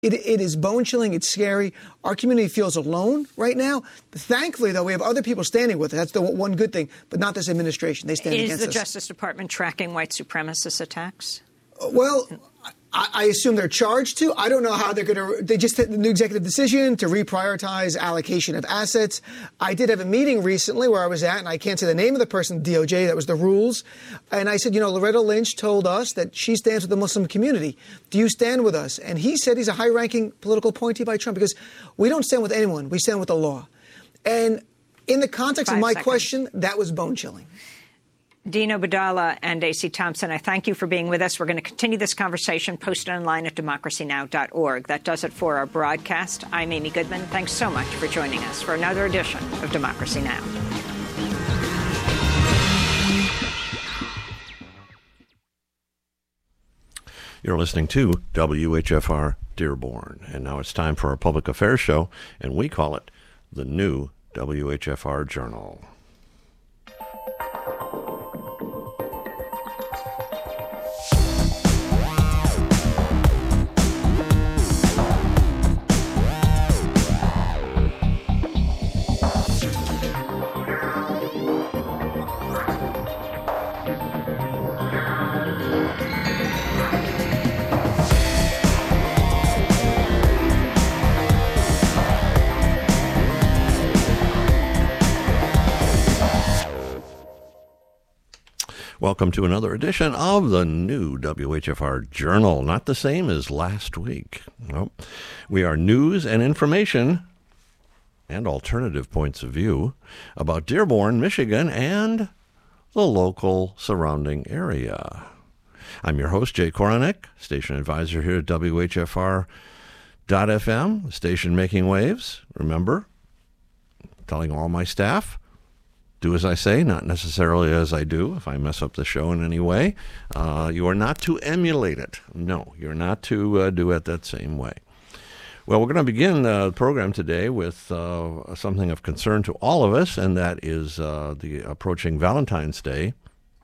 It is bone-chilling. It's scary. Our community feels alone right now. Thankfully, though, we have other people standing with us. That's the one good thing, but not this administration. They stand against us. Is the Justice Department tracking white supremacist attacks? Well, I assume they're charged to. I don't know how they're going to. They just had the new executive decision to reprioritize allocation of assets. I did have a meeting recently where I was at, and I can't say the name of the person, DOJ, that was the rules. And I said, Loretta Lynch told us that she stands with the Muslim community. Do you stand with us? And he said he's a high-ranking political appointee by Trump because we don't stand with anyone. We stand with the law. And in the context of my question, that was bone-chilling. Dean Obeidallah and A.C. Thompson, I thank you for being with us. We're going to continue this conversation posted online at democracynow.org. That does it for our broadcast. I'm Amy Goodman. Thanks so much for joining us for another edition of Democracy Now! You're listening to WHFR Dearborn. And now it's time for our public affairs show, and we call it the new WHFR Journal. Welcome to another edition of the new WHFR Journal. Not the same as last week. Nope. We are news and information and alternative points of view about Dearborn, Michigan, and the local surrounding area. I'm your host, Jay Koronek, station advisor here at WHFR.FM, the station making waves. Remember, telling all my staff, do as I say, not necessarily as I do. If I mess up the show in any way, you are not to emulate it. No, you're not to do it that same way. Well, we're going to begin the program today with something of concern to all of us, and that is the approaching Valentine's Day.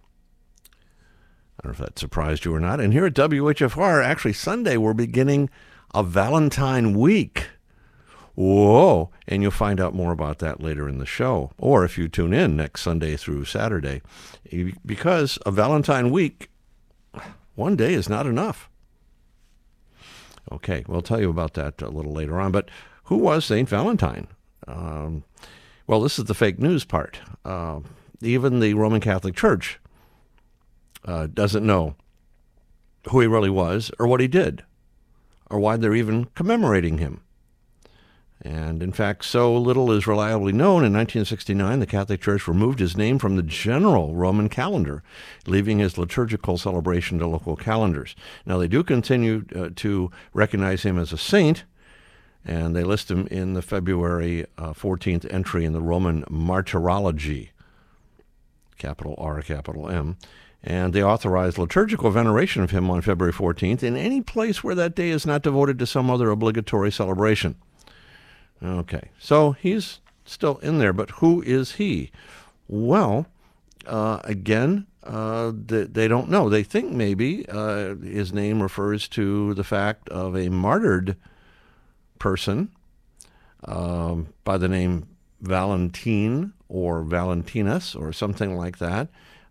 I don't know if that surprised you or not. And here at WHFR, actually Sunday, we're beginning a Valentine Week. Whoa, and you'll find out more about that later in the show, or if you tune in next Sunday through Saturday, because a Valentine Week, one day is not enough. Okay, we'll tell you about that a little later on, but who was St. Valentine? Well, this is the fake news part. Even the Roman Catholic Church doesn't know who he really was, or what he did, or why they're even commemorating him. And in fact, so little is reliably known, in 1969, the Catholic Church removed his name from the general Roman calendar, leaving his liturgical celebration to local calendars. Now, they do continue to recognize him as a saint, and they list him in the February 14th entry in the Roman Martyrology, capital R, capital M. And they authorize liturgical veneration of him on February 14th in any place where that day is not devoted to some other obligatory celebration. Okay, so he's still in there, but who is he? Well, again, they don't know. They think maybe his name refers to the fact of a martyred person by the name Valentine or Valentinus or something like that.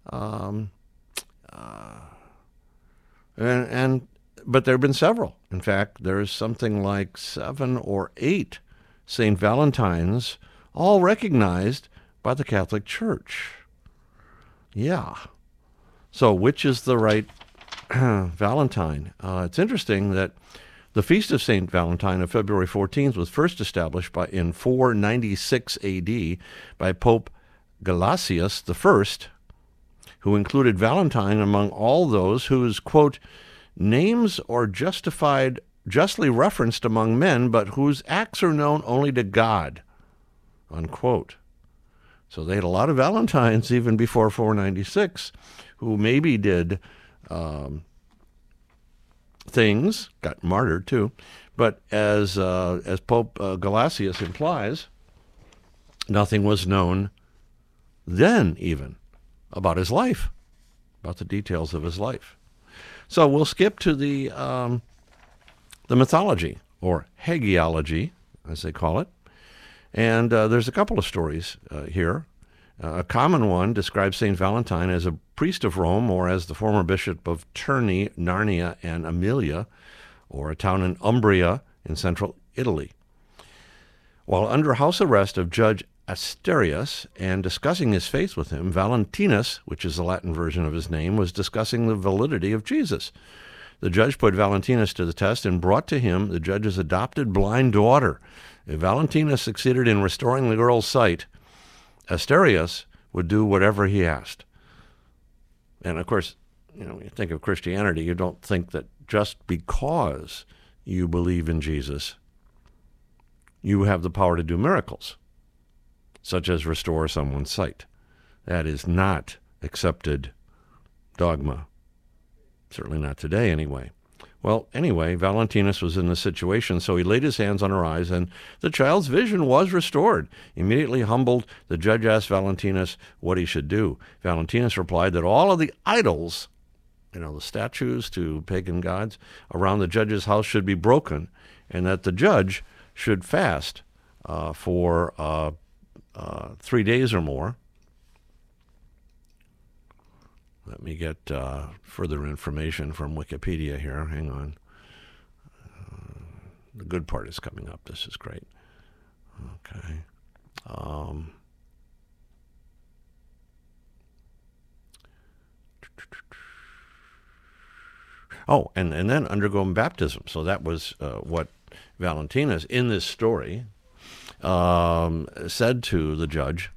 But there have been several. In fact, there's something like 7 or 8 St. Valentines, all recognized by the Catholic Church. Yeah. So which is the right Valentine? It's interesting that the Feast of St. Valentine of February 14th was first established in 496 A.D. by Pope Gelasius I, who included Valentine among all those whose, quote, names are justly referenced among men, but whose acts are known only to God, unquote. So they had a lot of Valentines even before 496 who maybe did things, got martyred too, but as Pope Gelasius implies, nothing was known then even about his life, about the details of his life. So we'll skip to the mythology or hagiology, as they call it. And there's a couple of stories here. A common one describes St. Valentine as a priest of Rome, or as the former bishop of Terni, Narnia, and Aemilia, or a town in Umbria in central Italy. While under house arrest of Judge Asterius and discussing his faith with him, Valentinus, which is the Latin version of his name, was discussing the validity of Jesus. The judge put Valentinus to the test and brought to him the judge's adopted blind daughter. If Valentinus succeeded in restoring the girl's sight, Asterius would do whatever he asked. And of course, when you think of Christianity, you don't think that just because you believe in Jesus, you have the power to do miracles, such as restore someone's sight. That is not accepted dogma. Certainly not today, anyway. Well, anyway, Valentinus was in this situation, so he laid his hands on her eyes, and the child's vision was restored. Immediately humbled, the judge asked Valentinus what he should do. Valentinus replied that all of the idols, the statues to pagan gods, around the judge's house should be broken, and that the judge should fast for 3 days or more. Let me get further information from Wikipedia here. Hang on. The good part is coming up. This is great. Okay. And then undergoing baptism. So that was what Valentinus, in this story, said to the judge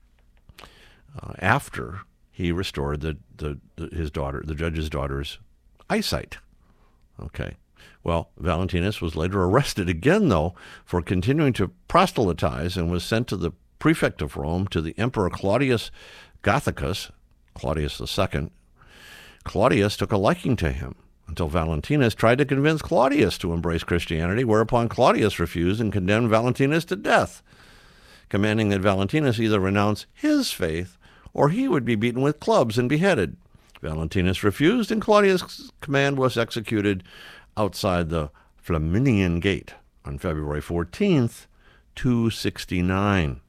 after he restored his judge's daughter's eyesight. Okay. Well, Valentinus was later arrested again, though, for continuing to proselytize, and was sent to the prefect of Rome, to the Emperor Claudius Gothicus, Claudius II. Claudius took a liking to him until Valentinus tried to convince Claudius to embrace Christianity, whereupon Claudius refused and condemned Valentinus to death, commanding that Valentinus either renounce his faith or he would be beaten with clubs and beheaded. Valentinus refused, and Claudius' command was executed outside the Flaminian Gate on February 14th, 269.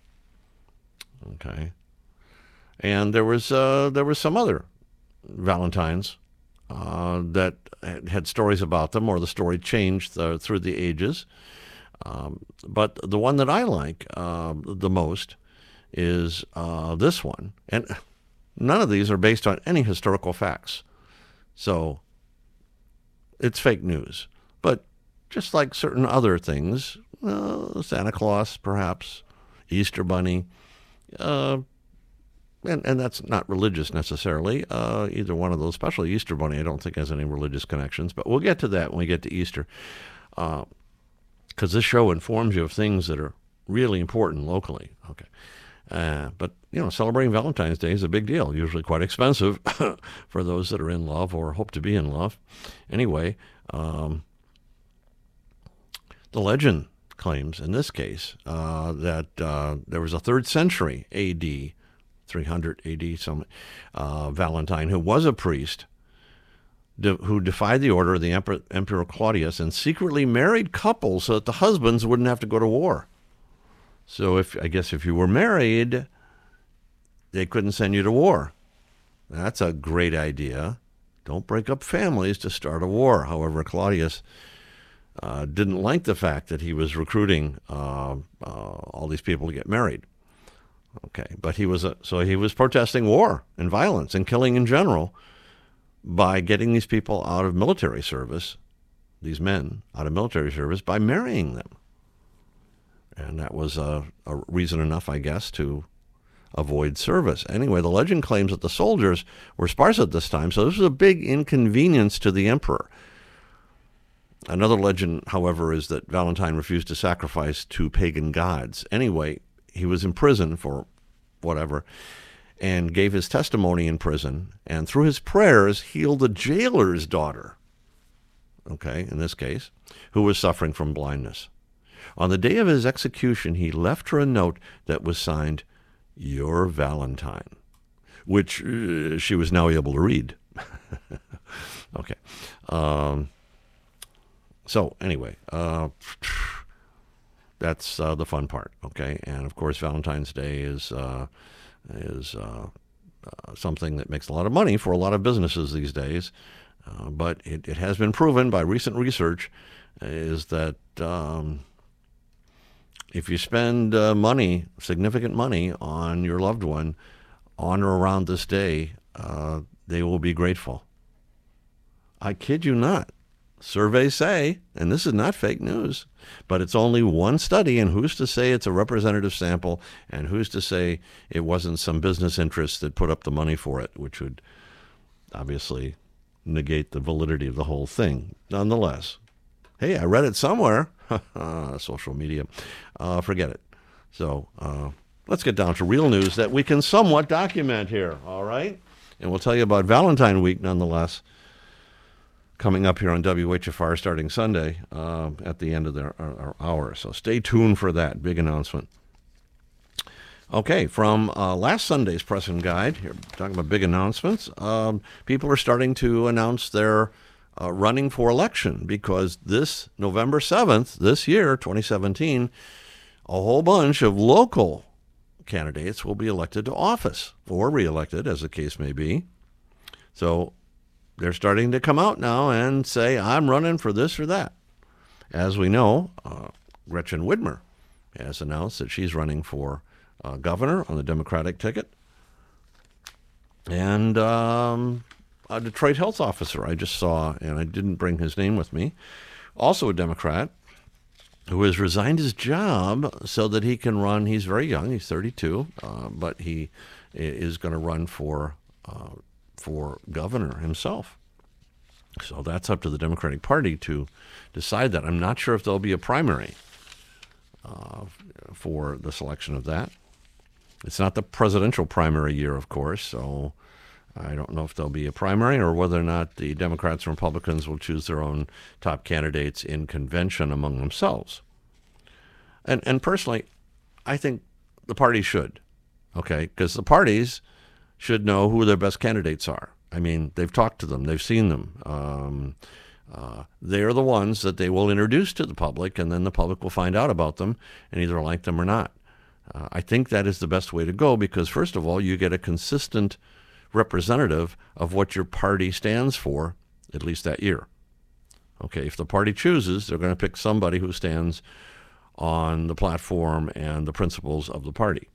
Okay. And there was some other Valentines that had stories about them, or the story changed through the ages. But the one that I like the most is this one. And none of these are based on any historical facts. So it's fake news. But just like certain other things, Santa Claus, perhaps, Easter Bunny, and that's not religious necessarily, either one of those, especially Easter Bunny, I don't think has any religious connections. But we'll get to that when we get to Easter, because this show informs you of things that are really important locally. Okay. But, celebrating Valentine's Day is a big deal, usually quite expensive for those that are in love or hope to be in love. Anyway, the legend claims, in this case, that there was a 3rd century A.D., 300 A.D., Valentine, who was a priest, who defied the order of the Emperor Claudius and secretly married couples so that the husbands wouldn't have to go to war. So if you were married, they couldn't send you to war. That's a great idea. Don't break up families to start a war. However, Claudius didn't like the fact that he was recruiting all these people to get married. Okay, but he was protesting war and violence and killing in general by getting these people out of military service, these men out of military service, by marrying them. And that was a reason enough, I guess, to avoid service. Anyway, the legend claims that the soldiers were sparse at this time, so this was a big inconvenience to the emperor. Another legend, however, is that Valentine refused to sacrifice to pagan gods. Anyway, he was in prison for whatever, and gave his testimony in prison, and through his prayers healed the jailer's daughter, okay, in this case, who was suffering from blindness. On the day of his execution, he left her a note that was signed, "Your Valentine," which she was now able to read. Okay. So anyway, that's the fun part, okay? And of course, Valentine's Day is something that makes a lot of money for a lot of businesses these days. But it has been proven by recent research is that if you spend money, significant money, on your loved one on or around this day, they will be grateful. I kid you not. Surveys say, and this is not fake news, but it's only one study, and who's to say it's a representative sample, and who's to say it wasn't some business interest that put up the money for it, which would obviously negate the validity of the whole thing. Nonetheless, hey, I read it somewhere. Social media. Forget it. So let's get down to real news that we can somewhat document here, all right? And we'll tell you about Valentine Week, nonetheless, coming up here on WHFR starting Sunday at the end of our hour. So stay tuned for that big announcement. Okay, from last Sunday's Press and Guide, here talking about big announcements, people are starting to announce their running for election because this November 7th, this year, 2017, a whole bunch of local candidates will be elected to office or reelected, as the case may be. So they're starting to come out now and say, I'm running for this or that. As we know, Gretchen Whitmer has announced that she's running for governor on the Democratic ticket. And a Detroit health officer I just saw, and I didn't bring his name with me, also a Democrat, who has resigned his job so that he can run. He's very young, he's 32, but he is going to run for governor himself. So that's up to the Democratic Party to decide that. I'm not sure if there'll be a primary for the selection of that. It's not the presidential primary year, of course, so I don't know if there'll be a primary or whether or not the Democrats and Republicans will choose their own top candidates in convention among themselves. And personally, I think the parties should, okay, because the parties should know who their best candidates are. I mean, they've talked to them, they've seen them. They are the ones that they will introduce to the public, and then the public will find out about them and either like them or not. I think that is the best way to go because, first of all, you get a consistent representative of what your party stands for, at least that year. Okay, if the party chooses, they're going to pick somebody who stands on the platform and the principles of the party.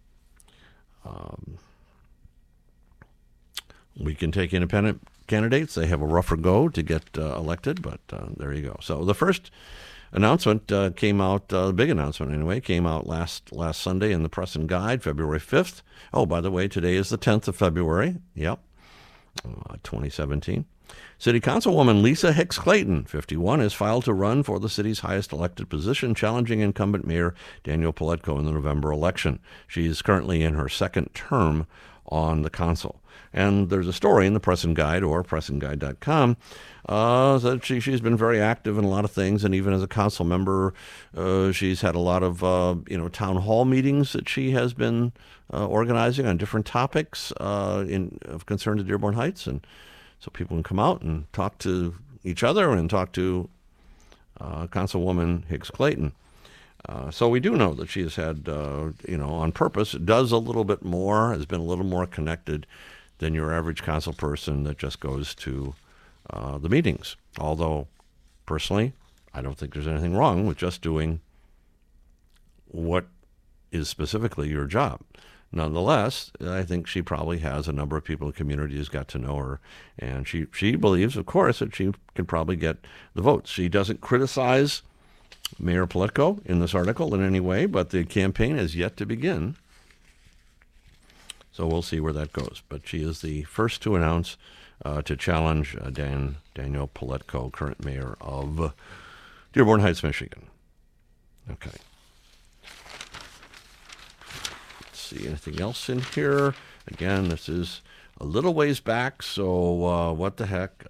We can take independent candidates. They have a rougher go to get elected, but there you go. So the first announcement came out, the big announcement anyway, came out last Sunday in the Press and Guide, February 5th. Oh, by the way, today is the 10th of February. Yep, 2017. City Councilwoman Lisa Hicks Clayton, 51, has filed to run for the city's highest elected position, challenging incumbent Mayor Daniel Paletko in the November election. She is currently in her second term on the council. And there's a story in the Press and Guide or pressandguide.com that she's been very active in a lot of things, and even as a council member, she's had a lot of town hall meetings that she has been organizing on different topics of concern to Dearborn Heights, and so people can come out and talk to each other and talk to Councilwoman Hicks Clayton. So we do know that she has had, on purpose, does a little bit more, has been a little more connected than your average council person that just goes to the meetings. Although, personally, I don't think there's anything wrong with just doing what is specifically your job. Nonetheless, I think she probably has a number of people in the community who's got to know her, and she believes, of course, that she can probably get the votes. She doesn't criticize Mayor Paletko in this article in any way, but the campaign has yet to begin. So we'll see where that goes. But she is the first to announce to challenge Daniel Paletko, current mayor of Dearborn Heights, Michigan. Okay. Let's see, anything else in here? Again, this is a little ways back, so what the heck?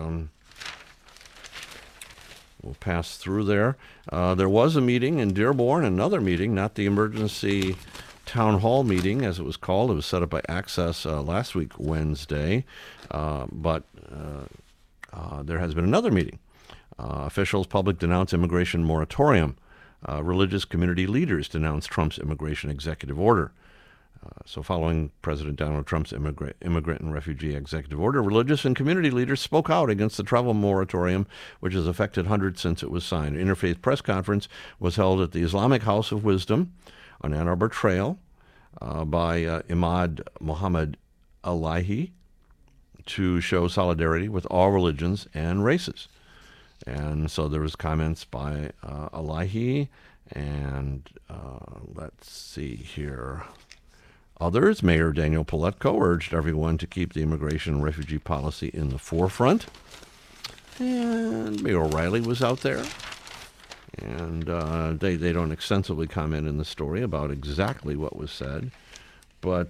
We'll pass through there. There was a meeting in Dearborn, another meeting, not the emergency town hall meeting, as it was called. It was set up by Access last week, Wednesday. But there has been another meeting Officials public denounce immigration moratorium. Religious community leaders denounce Trump's immigration executive order. So following President Donald Trump's immigrant and refugee executive order, religious and community leaders spoke out against the travel moratorium, which has affected hundreds since it was signed. An interfaith press conference was held at the Islamic House of Wisdom on Ann Arbor Trail by Imad Muhammad Alahi to show solidarity with all religions and races. And so there was comments by Alahi, and let's see here. Others, Mayor Daniel Paletko, urged everyone to keep the immigration and refugee policy in the forefront. And Mayor O'Reilly was out there. And they don't extensively comment in the story about exactly what was said. But,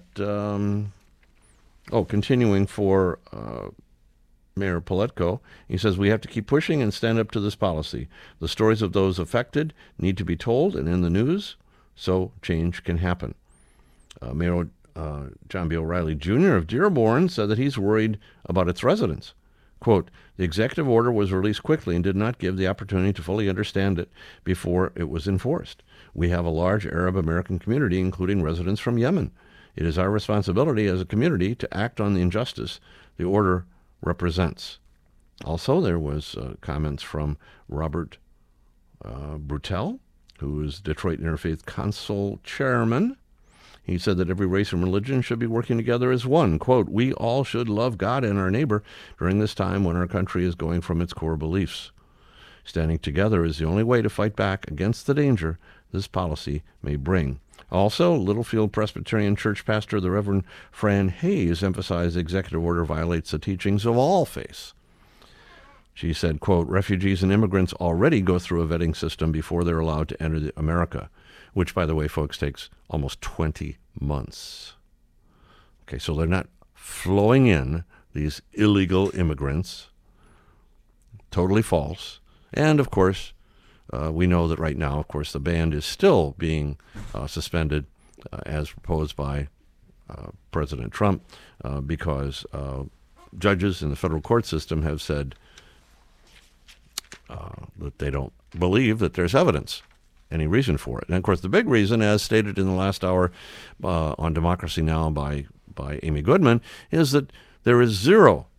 continuing for Mayor Paletko, he says, we have to keep pushing and stand up to this policy. The stories of those affected need to be told and in the news so change can happen. Mayor John B. O'Reilly Jr. of Dearborn said that he's worried about its residents. Quote, the executive order was released quickly and did not give the opportunity to fully understand it before it was enforced. We have a large Arab American community, including residents from Yemen. It is our responsibility as a community to act on the injustice the order represents. Also, there was comments from Robert Brutel, who is Detroit Interfaith Council chairman. He said that every race and religion should be working together as one. Quote, we all should love God and our neighbor during this time when our country is going from its core beliefs. Standing together is the only way to fight back against the danger this policy may bring. Also, Littlefield Presbyterian Church pastor, the Reverend Fran Hayes, emphasized the executive order violates the teachings of all faiths. She said, quote, refugees and immigrants already go through a vetting system before they're allowed to enter America, which, by the way, folks, takes almost 20 months. Okay, so they're not flowing in, these illegal immigrants. Totally false. And, of course, we know that right now, of course, the ban is still being suspended as proposed by President Trump because judges in the federal court system have said that they don't believe that there's evidence, any reason for it. And, of course, the big reason, as stated in the last hour on Democracy Now! by Amy Goodman, is that there is zero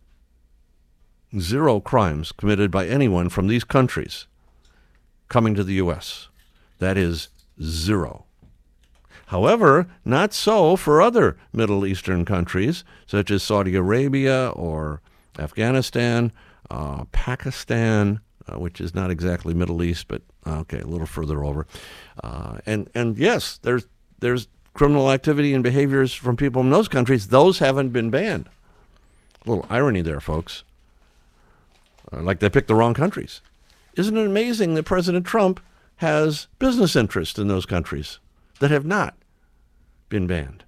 crimes committed by anyone from these countries coming to the U.S. That is zero. However, not so for other Middle Eastern countries, such as Saudi Arabia or Afghanistan, Pakistan, which is not exactly Middle East, but a little further over. And yes, there's criminal activity and behaviors from people in those countries. Those haven't been banned. A little irony there, folks. Like they picked the wrong countries. Isn't it amazing that President Trump has business interests in those countries that have not been banned?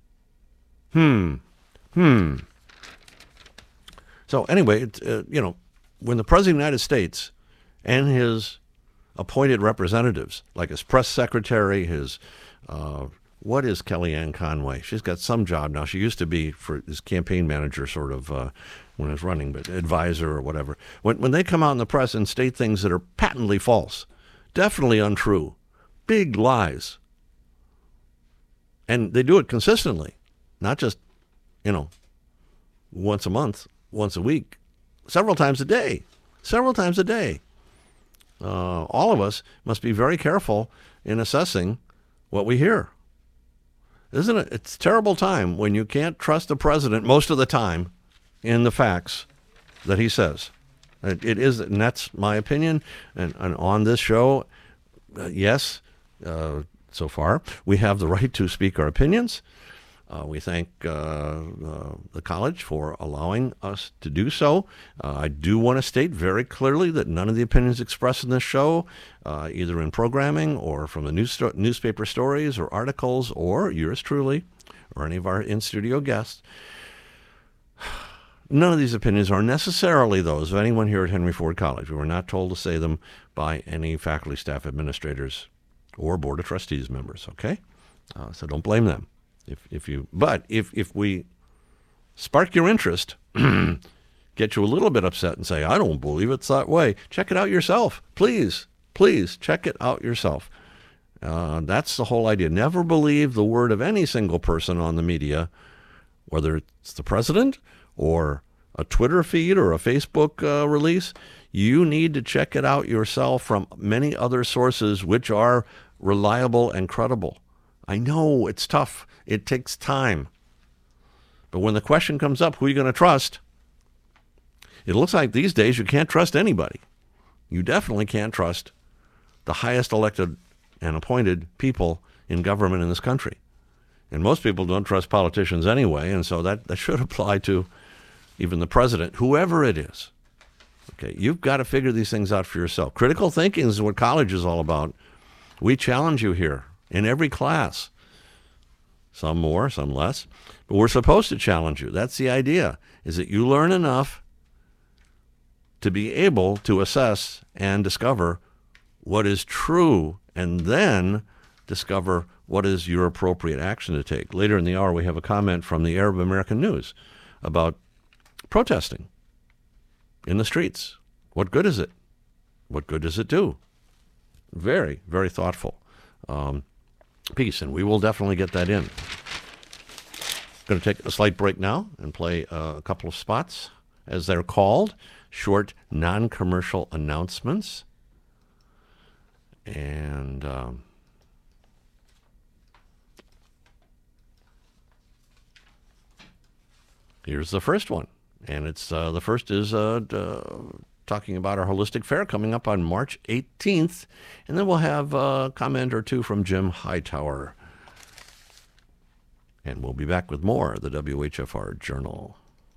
So anyway, when the President of the United States and his appointed representatives, like his press secretary, his, what is Kellyanne Conway? She's got some job now. She used to be for his campaign manager, sort of, when he was running, but advisor or whatever. When they come out in the press and state things that are patently false, definitely untrue, big lies, and they do it consistently, not just, once a month, once a week, several times a day. All of us must be very careful in assessing what we hear. Isn't it? It's a terrible time when you can't trust the president most of the time in the facts that he says. It is, and that's my opinion. And on this show, yes, so far, we have the right to speak our opinions. We thank the college for allowing us to do so. I do want to state very clearly that none of the opinions expressed in this show, either in programming or from the newspaper stories or articles or yours truly or any of our in-studio guests, none of these opinions are necessarily those of anyone here at Henry Ford College. We were not told to say them by any faculty, staff, administrators, or Board of Trustees members, okay? So don't blame them. If we spark your interest, get you a little bit upset and say, I don't believe it's that way. Check it out yourself. Please check it out yourself. That's the whole idea. Never believe the word of any single person on the media, whether it's the president or a Twitter feed or a Facebook release. You need to check it out yourself from many other sources which are reliable and credible. I know it's tough. It takes time. But when the question comes up, who are you going to trust? It looks like these days you can't trust anybody. You definitely can't trust the highest elected and appointed people in government in this country. And most people don't trust politicians anyway, and so that should apply to even the president, whoever it is. Okay, you've got to figure these things out for yourself. Critical thinking is what college is all about. We challenge you here in every class. Some more, some less. But we're supposed to challenge you. That's the idea, is that you learn enough to be able to assess and discover what is true, and then discover what is your appropriate action to take. Later in the hour, we have a comment from the Arab American News about protesting in the streets. What good is it? What good does it do? Very, very thoughtful piece, and we will definitely get that in. Going to take a slight break now and play a couple of spots, as they're called, short non-commercial announcements. And here's the first one. And it's the first is talking about our Holistic Fair coming up on March 18th. And then we'll have a comment or two from Jim Hightower. And we'll be back with more of the WHFR Journal.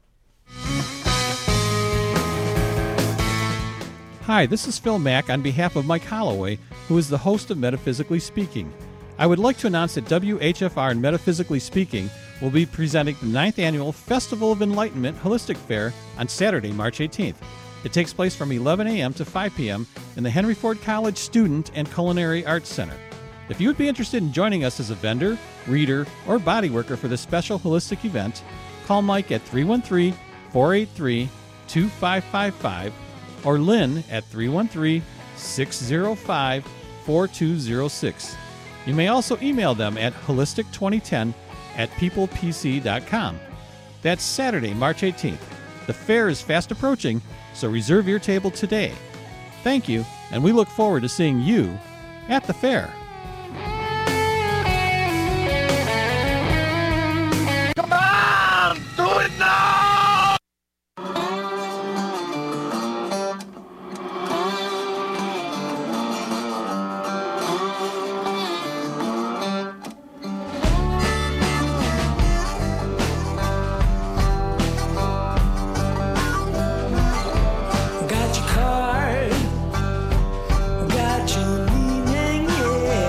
Hi, this is Phil Mack on behalf of Mike Holloway, who is the host of Metaphysically Speaking. I would like to announce that WHFR and Metaphysically Speaking will be presenting the 9th Annual Festival of Enlightenment Holistic Fair on Saturday, March 18th. It takes place from 11 a.m. to 5 p.m. in the Henry Ford College Student and Culinary Arts Center. If you would be interested in joining us as a vendor, reader, or body worker for this special holistic event, call Mike at 313-483-2555 or Lynn at 313-605-4206. You may also email them at holistic2010@peoplepc.com. That's Saturday, March 18th. The fair is fast approaching, so reserve your table today. Thank you, and we look forward to seeing you at the fair. Come on! Do it now! Got your card, got your meaning, yeah.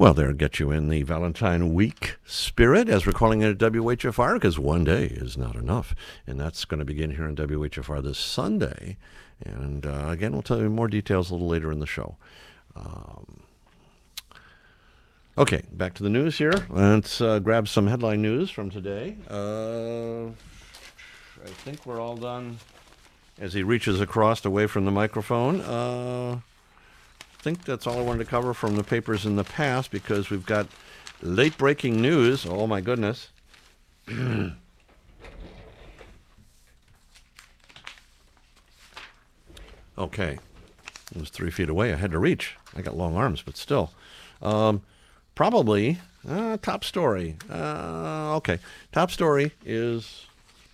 Well, they'll get you in the Valentine week spirit, as we're calling it at WHFR, because one day is not enough. And that's going to begin here on WHFR this Sunday. And again, we'll tell you more details a little later in the show. Okay, back to the news here. Let's grab some headline news from today. I think we're all done. As he reaches across away from the microphone, I think that's all I wanted to cover from the papers in the past, because we've got late breaking news. Oh my goodness. Okay. It was 3 feet away. I had to reach. I got long arms, but still. Probably top story. Okay. Top story is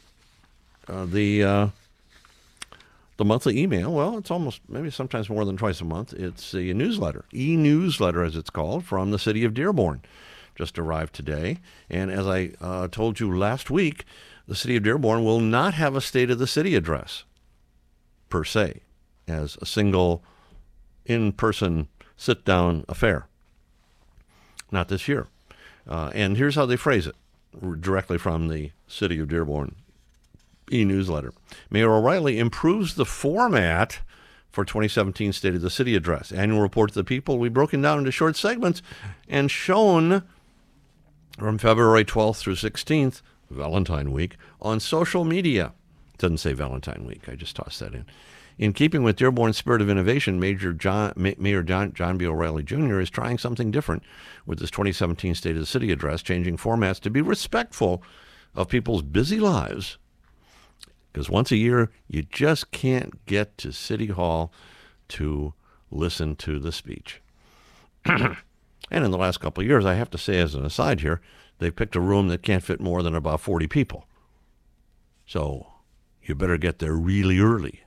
the monthly email. Well, it's almost, maybe sometimes more than twice a month. It's a newsletter, e-newsletter as it's called, from the city of Dearborn. Just arrived today. And as I told you last week, the city of Dearborn will not have a State of the City address, per se, as a single in-person sit-down affair. Not this year. And here's how they phrase it, directly from the city of Dearborn e-newsletter. Mayor O'Reilly improves the format for 2017 State of the City address. Annual report to the people will be broken down into short segments and shown from February 12th through 16th, Valentine Week, on social media. It doesn't say Valentine Week. I just tossed that in. In keeping with Dearborn's spirit of innovation, Mayor John B. O'Reilly Jr. is trying something different with this 2017 State of the City address, changing formats to be respectful of people's busy lives. Because once a year, you just can't get to City Hall to listen to the speech. And in the last couple of years, I have to say as an aside here, they picked a room that can't fit more than about 40 people. So you better get there really early,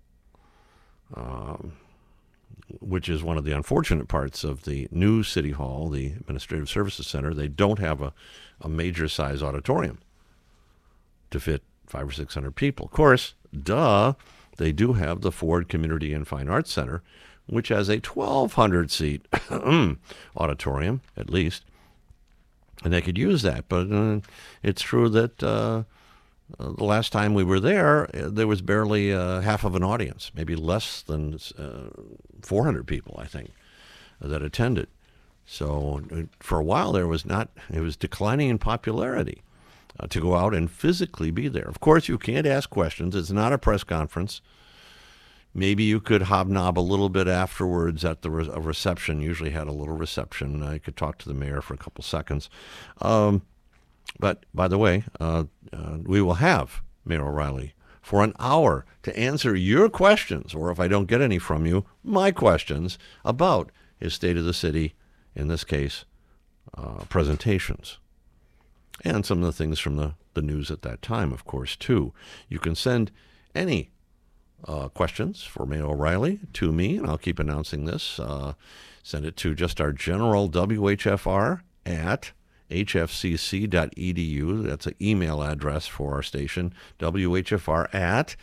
which is one of the unfortunate parts of the new City Hall, the Administrative Services Center. They don't have a major size auditorium to fit 500 or 600 people. Of course, they do have the Ford Community and Fine Arts Center, which has a 1,200-seat auditorium, at least, and they could use that. But it's true that the last time we were there was barely half of an audience, maybe less than 400 people, I think, that attended. So for a while it was declining in popularity. To go out and physically be there. Of course, you can't ask questions. It's not a press conference. Maybe you could hobnob a little bit afterwards at a reception. Usually had a little reception. I could talk to the mayor for a couple seconds. But, by the way, we will have Mayor O'Reilly for an hour to answer your questions, or if I don't get any from you, my questions about his State of the City, in this case, presentations. And some of the things from the news at that time, of course, too. You can send any questions for Mayor O'Reilly to me, and I'll keep announcing this. Send it to just our general WHFR at hfcc.edu. That's an email address for our station, WHFR at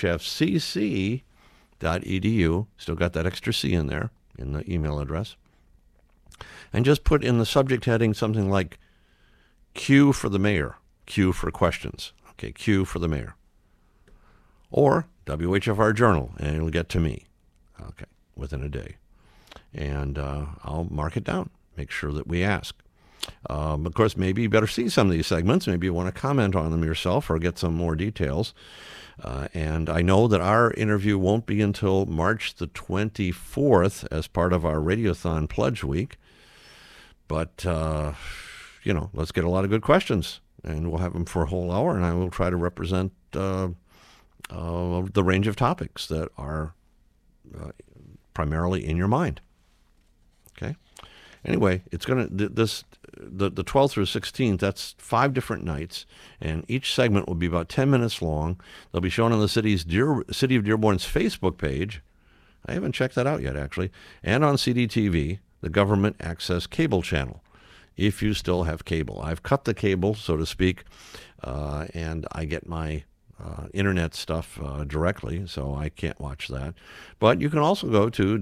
hfcc.edu. Still got that extra C in there in the email address. And just put in the subject heading something like Q for the mayor, Q for questions. Okay, Q for the mayor. Or WHFR Journal, and it'll get to me, okay, within a day. And I'll mark it down, make sure that we ask. Of course, maybe you better see some of these segments. Maybe you want to comment on them yourself or get some more details. And I know that our interview won't be until March the 24th as part of our Radiothon Pledge Week. But let's get a lot of good questions, and we'll have them for a whole hour, and I will try to represent the range of topics that are primarily in your mind. Okay. Anyway, it's going to the 12th through 16th. That's 5 different nights, and each segment will be about 10 minutes long. They'll be shown on the City of Dearborn's Facebook page. I haven't checked that out yet, actually, and on CDTV, the Government Access Cable Channel. If you still have cable. I've cut the cable, so to speak, and I get my internet stuff directly, so I can't watch that. But you can also go to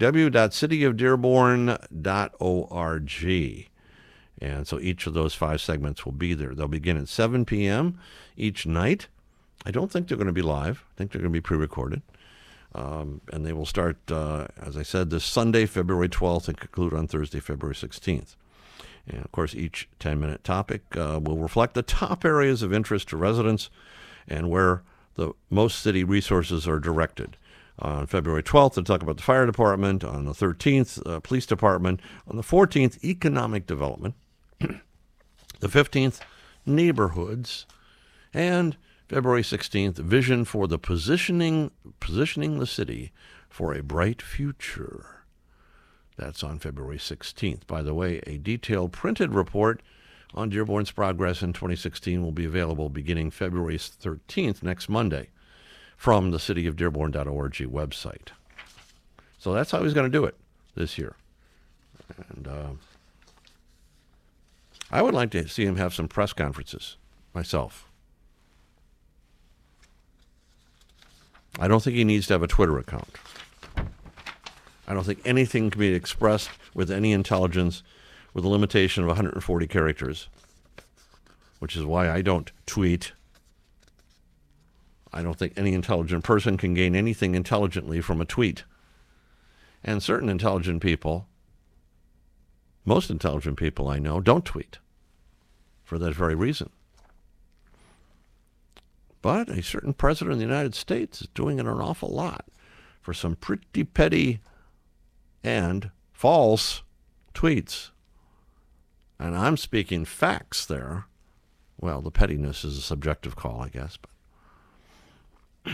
www.cityofdearborn.org. And so each of those 5 segments will be there. They'll begin at 7 p.m. each night. I don't think they're going to be live. I think they're going to be pre-recorded. And they will start, as I said, this Sunday, February 12th, and conclude on Thursday, February 16th. And, of course, each 10-minute topic will reflect the top areas of interest to residents and where the most city resources are directed. On February 12th, they'll talk about the fire department. On the 13th, police department. On the 14th, economic development. The 15th, neighborhoods. And February 16th, vision for the positioning the city for a bright future. That's on February 16th. By the way, a detailed printed report on Dearborn's progress in 2016 will be available beginning February 13th, next Monday, from the cityofdearborn.org website. So that's how he's going to do it this year. And I would like to see him have some press conferences myself. I don't think he needs to have a Twitter account. I don't think anything can be expressed with any intelligence with a limitation of 140 characters, which is why I don't tweet. I don't think any intelligent person can gain anything intelligently from a tweet. And certain intelligent people, most intelligent people I know, don't tweet for that very reason. But a certain president of the United States is doing it an awful lot for some pretty petty and false tweets. And I'm speaking facts there. Well, the pettiness is a subjective call, I guess. But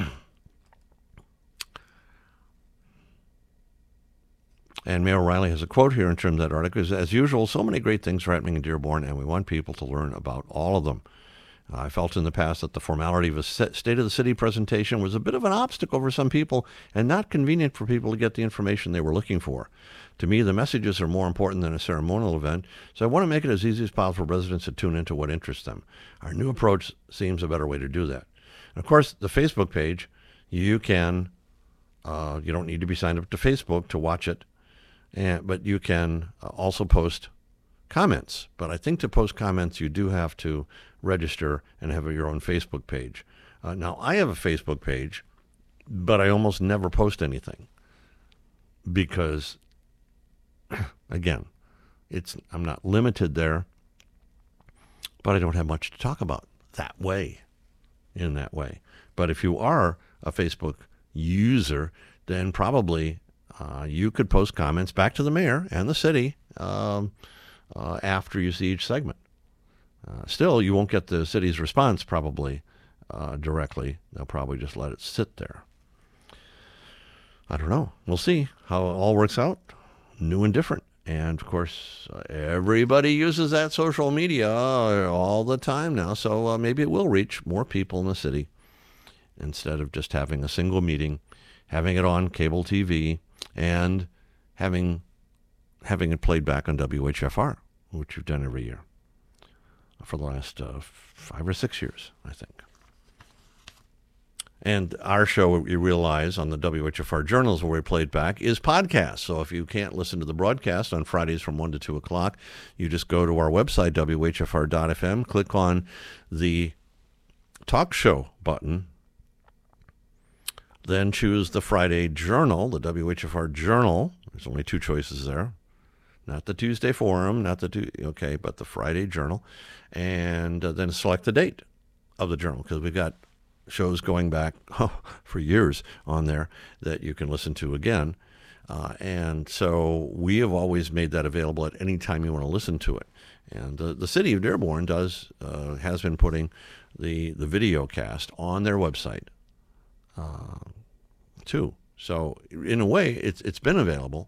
and Mayor O'Reilly has a quote here in terms of that article. As usual, so many great things are happening in Dearborn, and we want people to learn about all of them. I felt in the past that the formality of a State of the City presentation was a bit of an obstacle for some people and not convenient for people to get the information they were looking for. To me, the messages are more important than a ceremonial event, so I want to make it as easy as possible for residents to tune into what interests them. Our new approach seems a better way to do that. And of course, the Facebook page, you can, you don't need to be signed up to Facebook to watch it, but you can also post comments. But I think to post comments, you do have to register and have your own Facebook page. Now, I have a Facebook page, but I almost never post anything because, again, I'm not limited there, but I don't have much to talk about in that way. But if you are a Facebook user, then probably you could post comments back to the mayor and the city after you see each segment. Still, you won't get the city's response probably directly. They'll probably just let it sit there. I don't know. We'll see how it all works out. New and different. And, of course, everybody uses that social media all the time now, so maybe it will reach more people in the city instead of just having a single meeting, having it on cable TV, and having it played back on WHFR, which you've done every year for the last 5 or 6 years, I think. And our show, you realize, on the WHFR Journals, where we played back, is podcast. So if you can't listen to the broadcast on Fridays from 1 to 2 o'clock, you just go to our website, WHFR.FM, click on the talk show button, then choose the Friday Journal, the WHFR Journal. There's only 2 choices there. Not the Tuesday Forum, but the Friday Journal. And then select the date of the Journal, because we've got shows going back for years on there that you can listen to again. And so we have always made that available at any time you want to listen to it. And the city of Dearborn has been putting the video cast on their website too. So in a way, it's been available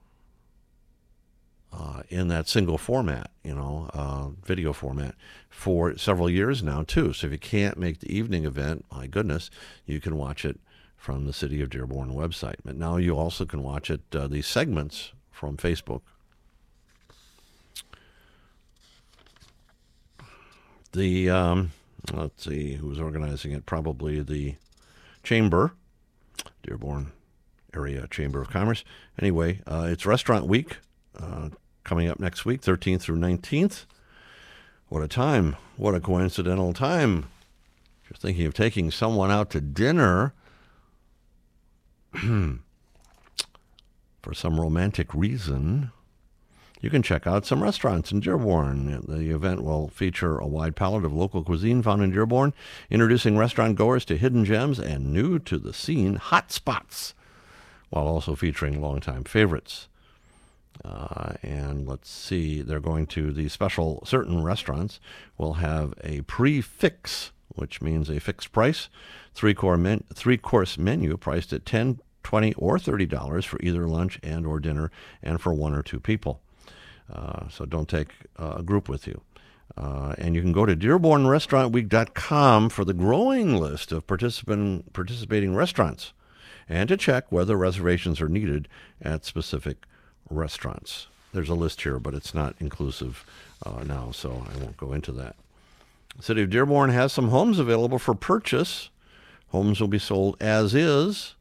in that single format, video format for several years now too. So if you can't make the evening event, my goodness, you can watch it from the City of Dearborn website. But now you also can watch it, these segments, from Facebook. Let's see who's organizing it. Probably the Chamber, Dearborn Area Chamber of Commerce. Anyway, it's Restaurant Week coming up next week, 13th through 19th. What a time. What a coincidental time. If you're thinking of taking someone out to dinner for some romantic reason, you can check out some restaurants in Dearborn. The event will feature a wide palette of local cuisine found in Dearborn, introducing restaurant goers to hidden gems and new-to-the-scene hot spots, while also featuring longtime favorites. And let's see, they're going to the special, certain restaurants will have a prix, which means a fixed price, three-course menu priced at $10, $20, or $30 for either lunch and or dinner, and for one or two people. So don't take a group with you. And you can go to DearbornRestaurantWeek.com for the growing list of participating restaurants and to check whether reservations are needed at specific restaurants. There's a list here, but it's not inclusive now, so I won't go into that. The City of Dearborn has some homes available for purchase. Homes will be sold as is.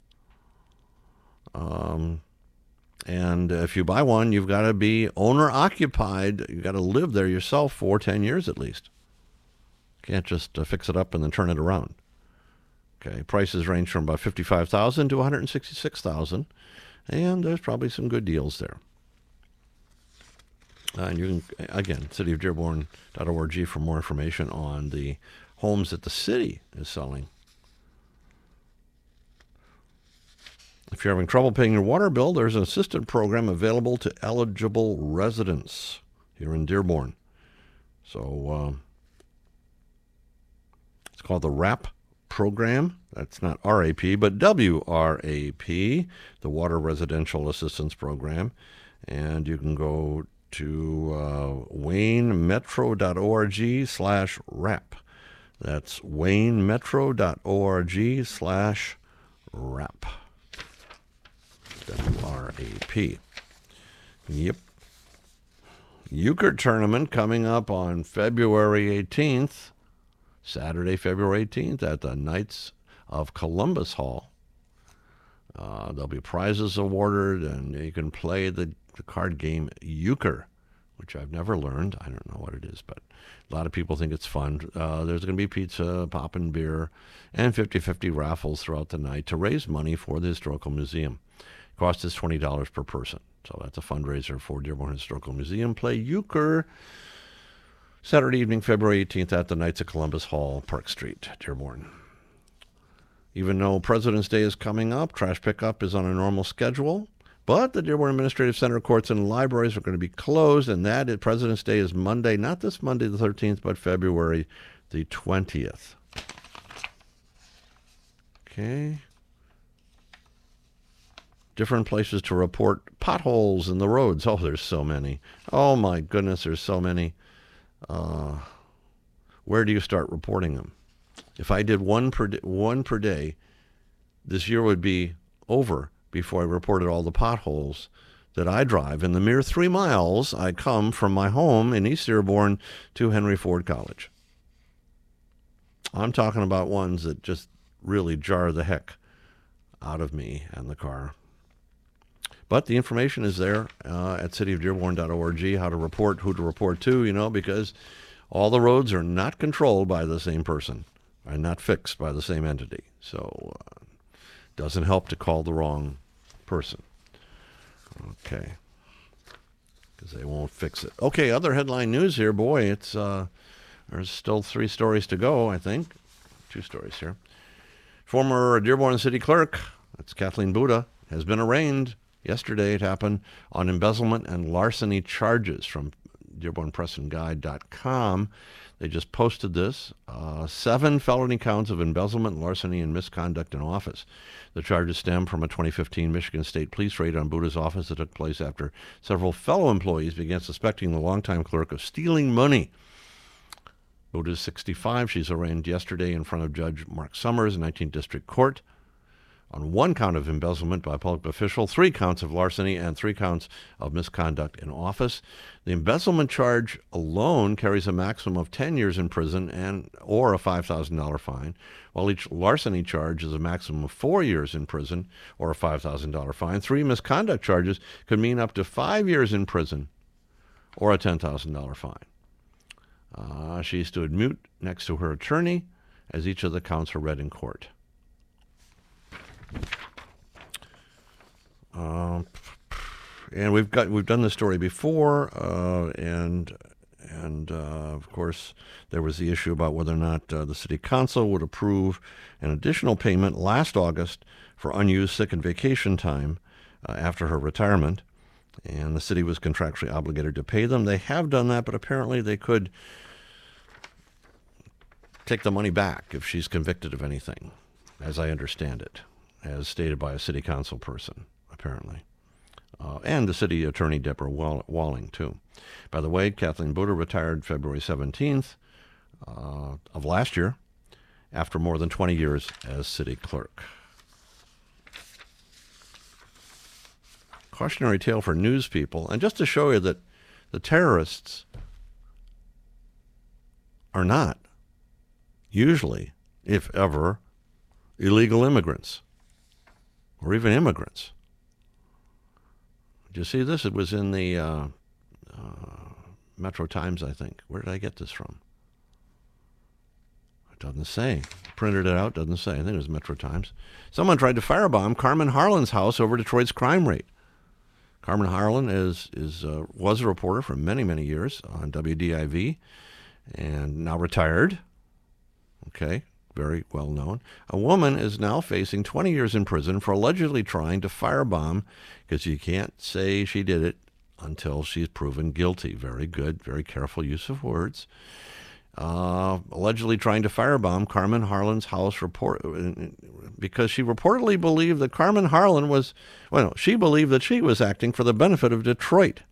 And if you buy one, you've got to be owner-occupied. You've got to live there yourself for 10 years at least. Can't just fix it up and then turn it around. Okay, prices range from about $55,000 to $166,000, and there's probably some good deals there. And you can, again, cityofdearborn.org for more information on the homes that the city is selling. If you're having trouble paying your water bill, there's an assistance program available to eligible residents here in Dearborn. So it's called the WRAP program. That's not RAP, but WRAP, the Water Residential Assistance Program. And you can go to waynemetro.org/WRAP. That's waynemetro.org/WRAP. WRAP. Yep. Euchre tournament coming up on February 18th, Saturday, February 18th, at the Knights of Columbus Hall. There'll be prizes awarded, and you can play the card game Euchre, which I've never learned. I don't know what it is, but a lot of people think it's fun. There's going to be pizza, poppin' beer, and 50-50 raffles throughout the night to raise money for the Historical Museum. Cost is $20 per person. So that's a fundraiser for Dearborn Historical Museum. Play Euchre Saturday evening, February 18th at the Knights of Columbus Hall, Park Street, Dearborn. Even though President's Day is coming up, trash pickup is on a normal schedule. But the Dearborn Administrative Center courts and libraries are going to be closed, and President's Day is Monday, not this Monday the 13th, but February the 20th. Okay. Different places to report potholes in the roads. Oh, there's so many. Oh, my goodness, there's so many. Where do you start reporting them? If I did one per day, this year would be over before I reported all the potholes that I drive. In the mere 3 miles I come from my home in East Dearborn to Henry Ford College. I'm talking about ones that just really jar the heck out of me and the car. But the information is there at cityofdearborn.org, how to report, who to report to, because all the roads are not controlled by the same person, are not fixed by the same entity. So it doesn't help to call the wrong person. Okay. Because they won't fix it. Okay, other headline news here. Boy, it's there's still 3 stories to go, I think. 2 stories here. Former Dearborn City Clerk, that's Kathleen Buda, has been arraigned. Yesterday it happened on embezzlement and larceny charges from DearbornPressandGuide.com. They just posted this. 7 felony counts of embezzlement, larceny, and misconduct in office. The charges stem from a 2015 Michigan State Police raid on Buda's office that took place after several fellow employees began suspecting the longtime clerk of stealing money. Buda's 65. She's arraigned yesterday in front of Judge Mark Summers, 19th District Court. on 1 count of embezzlement by a public official, 3 counts of larceny, and 3 counts of misconduct in office. The embezzlement charge alone carries a maximum of 10 years in prison or a $5,000 fine, while each larceny charge is a maximum of 4 years in prison or a $5,000 fine. 3 misconduct charges could mean up to 5 years in prison or a $10,000 fine. She stood mute next to her attorney as each of the counts are read in court. And we've done this story before, and of course there was the issue about whether or not the city council would approve an additional payment last August for unused sick and vacation time after her retirement, and the city was contractually obligated to pay them. They have done that, but apparently they could take the money back if she's convicted of anything, as I understand it, as stated by a city council person, apparently. And the city attorney, Deborah Walling, too. By the way, Kathleen Buder retired February 17th of last year after more than 20 years as city clerk. Cautionary tale for news people. And just to show you that the terrorists are not, usually, if ever, illegal immigrants or even immigrants. Did you see this? It was in the Metro Times, I think. Where did I get this from? It doesn't say. Printed it out, doesn't say. I think it was Metro Times. Someone tried to firebomb Carmen Harlan's house over Detroit's crime rate. Carmen Harlan was a reporter for many, many years on WDIV and now retired. Okay, very well known. A woman is now facing 20 years in prison for allegedly trying to firebomb, because you can't say she did it until she's proven guilty. Very good, very careful use of words. Allegedly trying to firebomb Carmen Harlan's house because she reportedly believed that Carmen Harlan she believed that she was acting for the benefit of Detroit.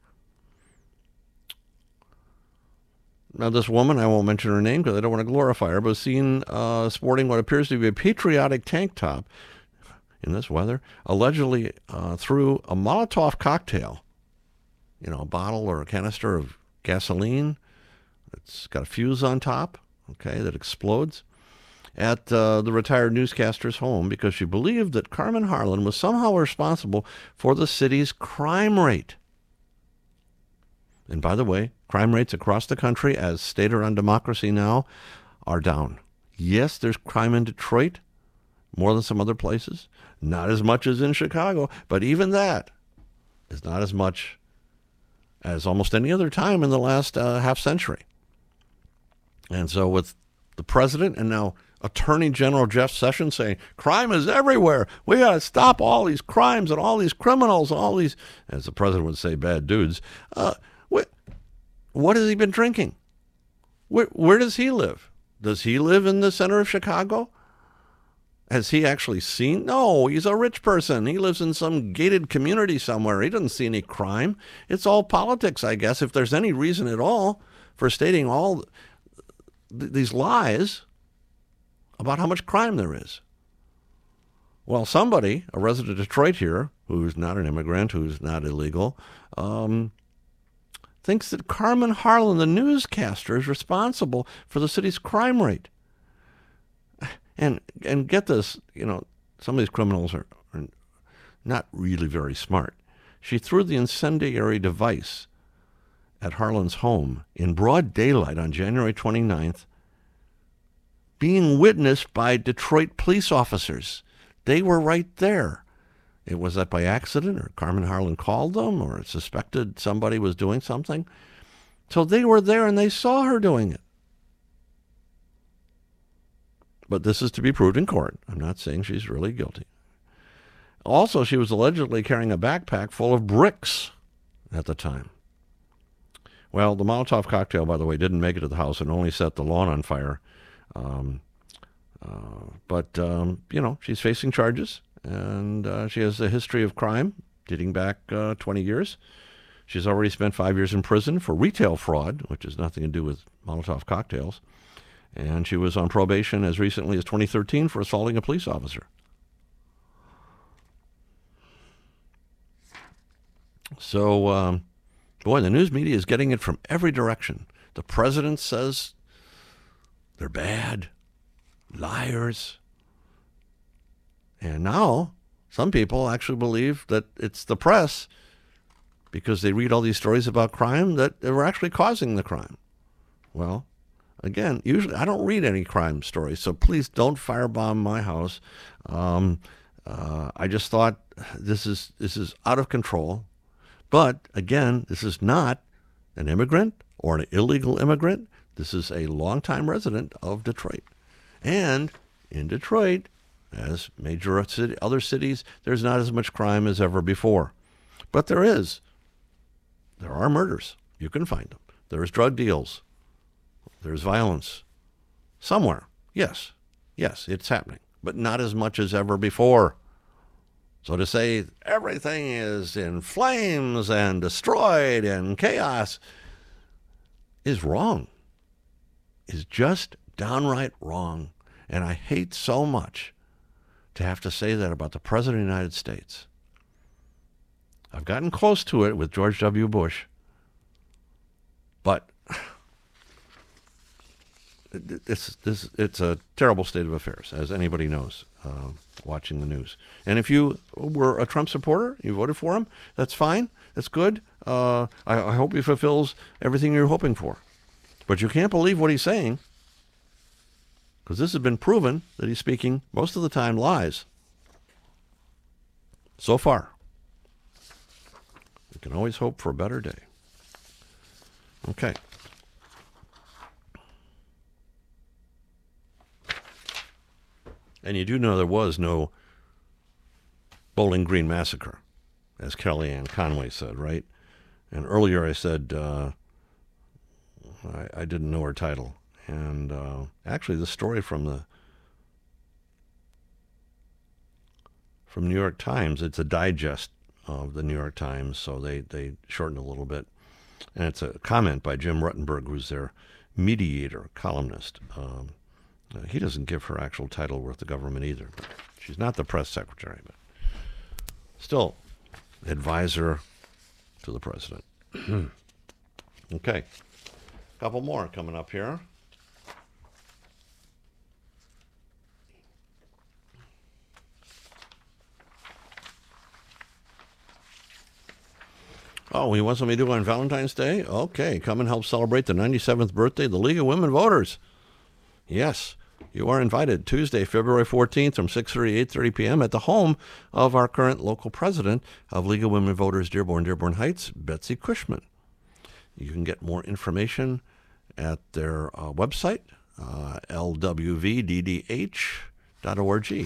Now, this woman, I won't mention her name because I don't want to glorify her, but was seen sporting what appears to be a patriotic tank top in this weather, allegedly threw a Molotov cocktail, a bottle or a canister of gasoline. It's got a fuse on top, that explodes, at the retired newscaster's home because she believed that Carmen Harlan was somehow responsible for the city's crime rate. And by the way, crime rates across the country, as stated on Democracy Now!, are down. Yes, there's crime in Detroit, more than some other places. Not as much as in Chicago, but even that is not as much as almost any other time in the last half century. And so with the president and now Attorney General Jeff Sessions saying, crime is everywhere. We got to stop all these crimes and all these criminals, all these, as the president would say, bad dudes. What has he been drinking? Where does he live? Does he live in the center of Chicago? Has he actually seen? No, he's a rich person. He lives in some gated community somewhere. He doesn't see any crime. It's all politics, I guess, if there's any reason at all for stating all these lies about how much crime there is. Well, somebody, a resident of Detroit here, who's not an immigrant, who's not illegal, thinks that Carmen Harlan, the newscaster, is responsible for the city's crime rate. And get this, some of these criminals are not really very smart. She threw the incendiary device at Harlan's home in broad daylight on January 29th, being witnessed by Detroit police officers. They were right there. Was that by accident, or Carmen Harlan called them, or suspected somebody was doing something? So they were there and they saw her doing it. But this is to be proved in court. I'm not saying she's really guilty. Also, she was allegedly carrying a backpack full of bricks at the time. Well, the Molotov cocktail, by the way, didn't make it to the house and only set the lawn on fire. But she's facing charges, and she has a history of crime dating back 20 years. She's already spent 5 years in prison for retail fraud, which has nothing to do with Molotov cocktails. And she was on probation as recently as 2013 for assaulting a police officer. So, boy, the news media is getting it from every direction. The president says they're bad, liars. And now some people actually believe that it's the press, because they read all these stories about crime, that they were actually causing the crime. Well, again, usually I don't read any crime stories, so please don't firebomb my house. I just thought this is out of control. But again, this is not an immigrant or an illegal immigrant. This is a longtime resident of Detroit. And in Detroit, as major other cities, there's not as much crime as ever before. But there is. There are murders. You can find them. There's drug deals. There's violence. Somewhere. Yes, it's happening. But not as much as ever before. So to say everything is in flames and destroyed and chaos is wrong. Is just downright wrong. And I hate so much to have to say that about the President of the United States. I've gotten close to it with George W. Bush, but it's a terrible state of affairs, as anybody knows, watching the news. And if you were a Trump supporter, you voted for him, that's fine, that's good. I hope he fulfills everything you're hoping for. But you can't believe what he's saying, because this has been proven that he's speaking most of the time lies. So far. We can always hope for a better day. Okay. And you do know there was no Bowling Green massacre, as Kellyanne Conway said, right? And earlier I said I didn't know her title. And actually the story from New York Times, it's a digest of the New York Times, so they shortened a little bit. And it's a comment by Jim Ruttenberg, who's their mediator, columnist. He doesn't give her actual title worth the government either. But she's not the press secretary, but still advisor to the president. Okay. A couple more coming up here. Oh, he wants something to do on Valentine's Day? Okay, come and help celebrate the 97th birthday of the League of Women Voters. Yes, you are invited Tuesday, February 14th from 6:30 to 8:30 p.m. at the home of our current local president of League of Women Voters Dearborn Heights, Betsy Cushman. You can get more information at their website, lwvddh.org.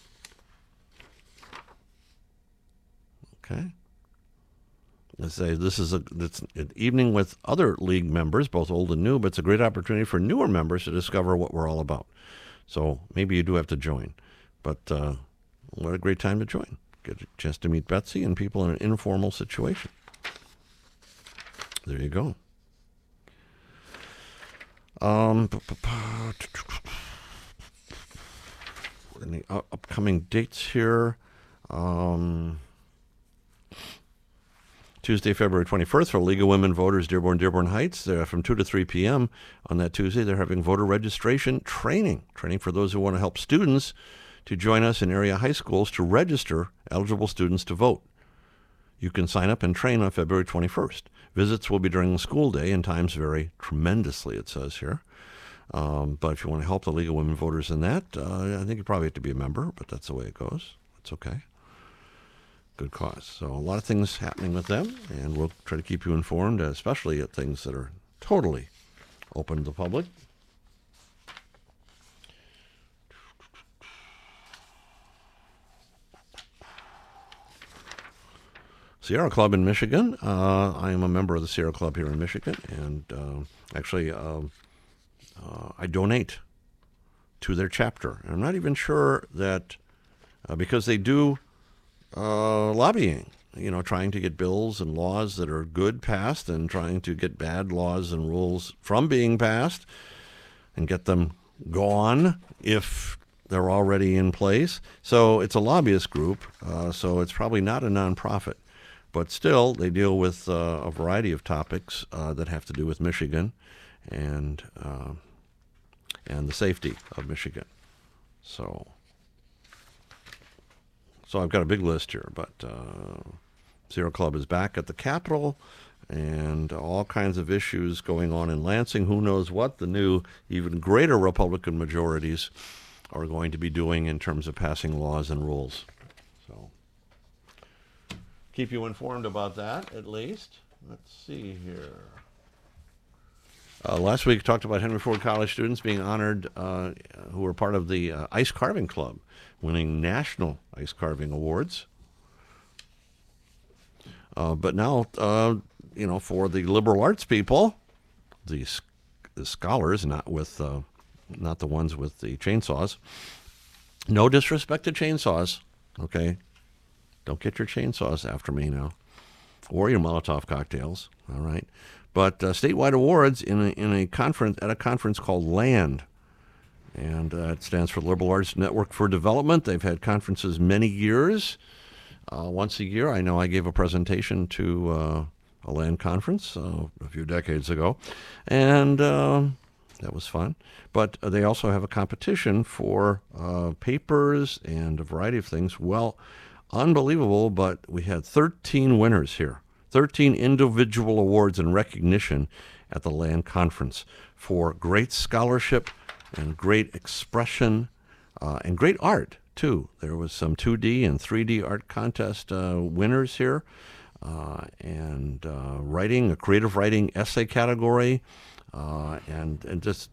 Okay. Let's say it's an evening with other league members, both old and new, but it's a great opportunity for newer members to discover what we're all about. So maybe you do have to join. But what a great time to join. Get a chance to meet Betsy and people in an informal situation. There you go. Any upcoming dates here? Tuesday, February 21st for League of Women Voters Dearborn Heights. They're from 2 to 3 p.m. on that Tuesday. They're having voter registration training for those who want to help students to join us in area high schools to register eligible students to vote. You can sign up and train on February 21st. Visits will be during the school day, and times vary tremendously, it says here. But if you want to help the League of Women Voters in that, I think you probably have to be a member, but that's the way it goes. It's okay. Good cause. So a lot of things happening with them, and we'll try to keep you informed, especially at things that are totally open to the public. Sierra Club in Michigan. I am a member of the Sierra Club here in Michigan, and actually I donate to their chapter. And I'm not even sure that because they do lobbying, trying to get bills and laws that are good passed and trying to get bad laws and rules from being passed and get them gone if they're already in place. So it's a lobbyist group, so it's probably not a nonprofit. But still, they deal with a variety of topics that have to do with Michigan and the safety of Michigan. So I've got a big list here, but Sierra Club is back at the Capitol, and all kinds of issues going on in Lansing. Who knows what the new, even greater Republican majorities are going to be doing in terms of passing laws and rules. So keep you informed about that, at least. Let's see here. Last week, talked about Henry Ford College students being honored who were part of the Ice Carving Club, winning national ice carving awards. But now, for the liberal arts people, the scholars, not the ones with the chainsaws. No disrespect to chainsaws, okay? Don't get your chainsaws after me now, or your Molotov cocktails, all right? But statewide awards in a conference at a conference called LAND, and it stands for Liberal Arts Network for Development. They've had conferences many years. Once a year, I know I gave a presentation to a LAND conference a few decades ago, and that was fun. But they also have a competition for papers and a variety of things. Well, unbelievable, but we had 13 winners here. 13 individual awards and recognition at the LAND conference for great scholarship and great expression and great art, too. There was some 2D and 3D art contest winners here, and writing, a creative writing essay category, and just,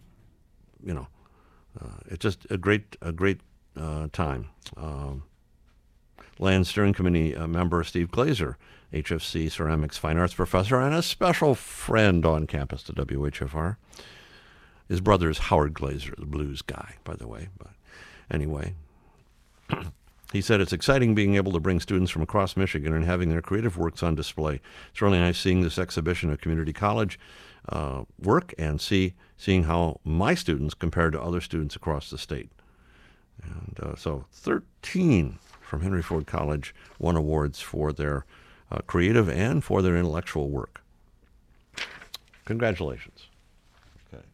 it's just a great time. LAND Steering Committee member Steve Glazer, HFC Ceramics Fine Arts professor, and a special friend on campus to WHFR. His brother is Howard Glazer, the blues guy, by the way. But anyway, he said it's exciting being able to bring students from across Michigan and having their creative works on display. It's really nice seeing this exhibition at community college work and seeing how my students compare to other students across the state. And so 13 from Henry Ford College won awards for their creative and for their intellectual work. Congratulations. Okay.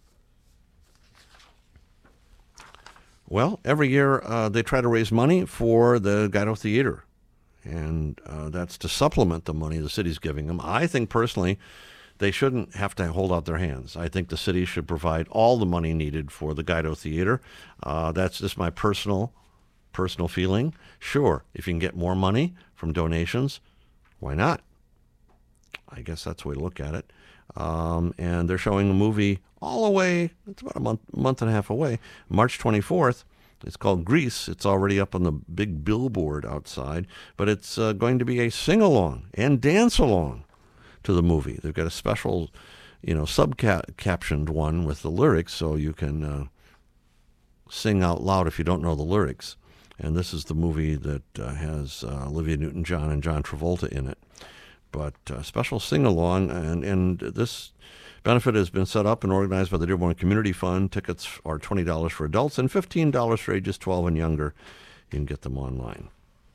Well, every year they try to raise money for the Guido Theater, and that's to supplement the money the city's giving them. I think personally they shouldn't have to hold out their hands. I think the city should provide all the money needed for the Guido Theater. That's just my personal feeling. Sure, if you can get more money from donations, why not? I guess that's the way to look at it. And they're showing a movie all the way, it's about a month and a half away, March 24th. It's called Grease. It's already up on the big billboard outside, but it's going to be a sing-along and dance-along to the movie. They've got a special, sub-captioned one with the lyrics, so you can sing out loud if you don't know the lyrics. And this is the movie that has Olivia Newton-John and John Travolta in it. But special sing-along, and this benefit has been set up and organized by the Dearborn Community Fund. Tickets are $20 for adults and $15 for ages 12 and younger. You can get them online.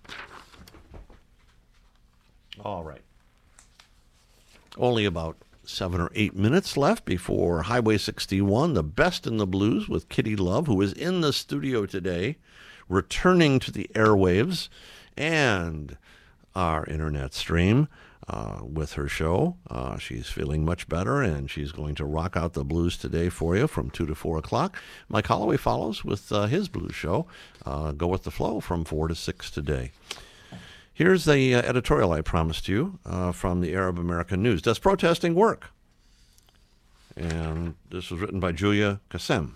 All right. Only about 7 or 8 minutes left before Highway 61, the best in the blues with Kitty Love, who is in the studio today, returning to the airwaves and our internet stream with her show. She's feeling much better, and she's going to rock out the blues today for you from 2 to 4 o'clock. Mike Holloway follows with his blues show, Go With the Flow, from 4 to 6 today. Here's the editorial I promised you from the Arab American News. Does protesting work? And this was written by Julia Kassem.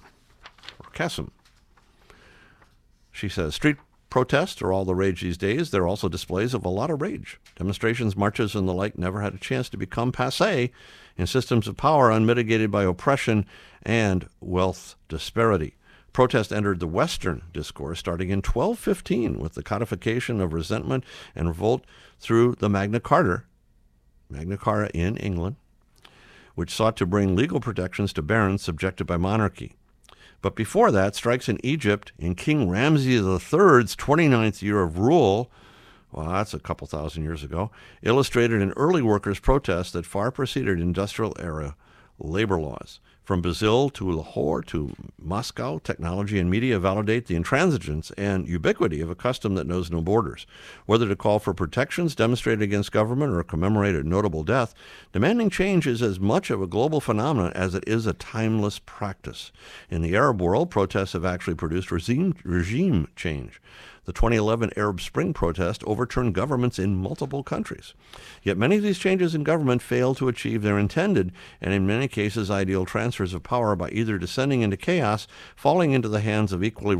She says, street protests are all the rage these days. They're also displays of a lot of rage. Demonstrations, marches, and the like never had a chance to become passé in systems of power unmitigated by oppression and wealth disparity. Protest entered the Western discourse starting in 1215 with the codification of resentment and revolt through the Magna Carta in England, which sought to bring legal protections to barons subjected by monarchy. But before that, strikes in Egypt in King Ramses III's 29th year of rule well, that's a couple thousand years ago, illustrated an early workers' protest that far preceded industrial-era labor laws. From Brazil to Lahore to Moscow, technology and media validate the intransigence and ubiquity of a custom that knows no borders. Whether to call for protections demonstrated against government or commemorate a notable death, demanding change is as much of a global phenomenon as it is a timeless practice. In the Arab world, protests have actually produced regime change. The 2011 Arab Spring protest overturned governments in multiple countries. Yet many of these changes in government fail to achieve their intended, and in many cases ideal transfers of power by either descending into chaos, falling into the hands of equally